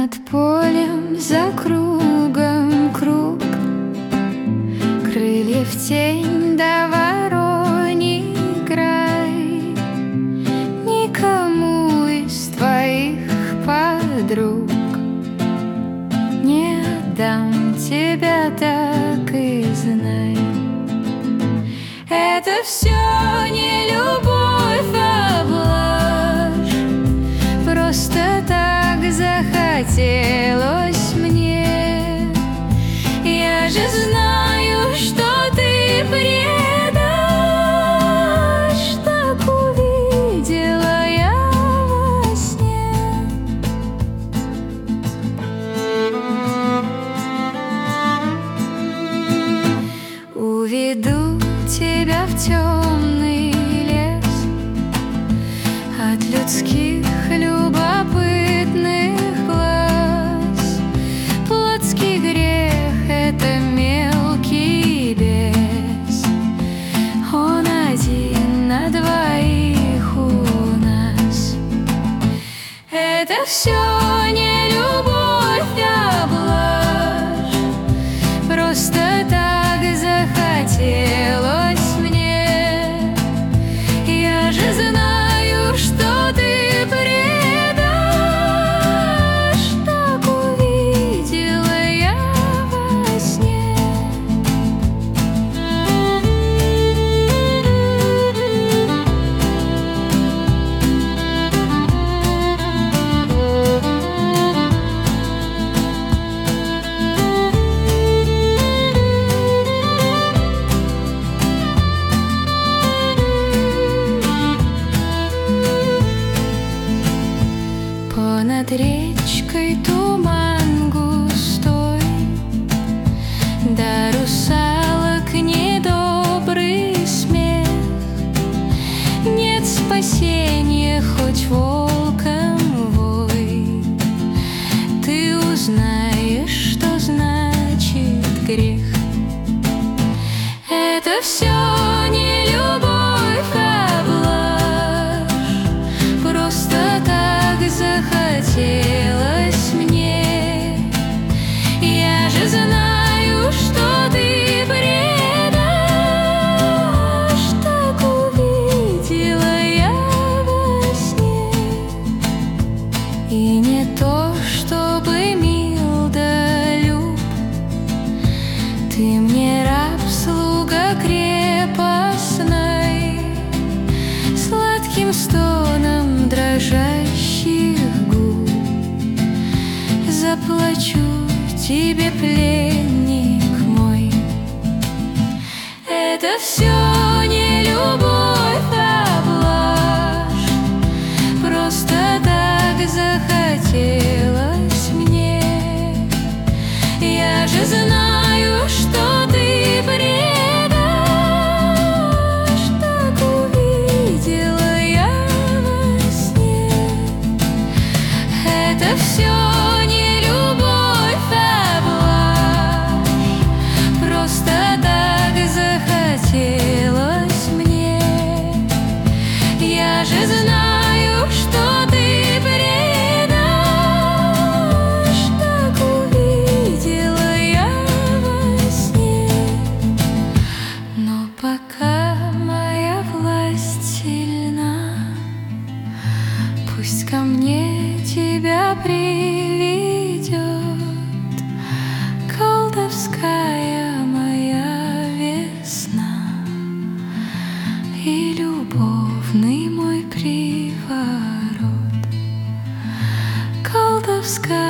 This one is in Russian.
над полем за кругом круг, крыльев тень да вороний край. Никому из твоих подруг не отдам тебя, так и знай. Это все не любовь, а блажь. Просто так захотелось мне. Я же знаю, что ты предашь. Так увидела я во сне. Уведу тебя в темный лес от людских любопытных глаз. Плотский грех — это мелкий бес. Он один на двоих у нас. Это все не любовь, а блажь. Просто так захотелось мне. Я же знаю, что ты предашь. Так увидела я во сне. Понад речкой туман густой, да русалок недобрый смех. Нет спасения, хоть волком вой. Ты узнаешь, что значит грех. Это все не любовь, а блажь. Просто так захотелось мне. Я же знаю, что ты предашь. Так увидела я во сне. И не то, чтобы мил да люб. Ты мне раб, слуга крепостной, сладким стоном дрожащих губ. Заплачу тебе, пленник мой. Это все не любовь, а блажь. Просто так захотелось мне. Я же знаю, что ты предашь. Так увидела я во сне. Это все не любовь, а блажь. Просто так захотелось мне. Я же знаю, что ты предашь. Так увидела я во сне. Но пока моя власть сильна, пусть ко мне тебя приведет колдовская моя весна и любовный мой приворот. Колдовская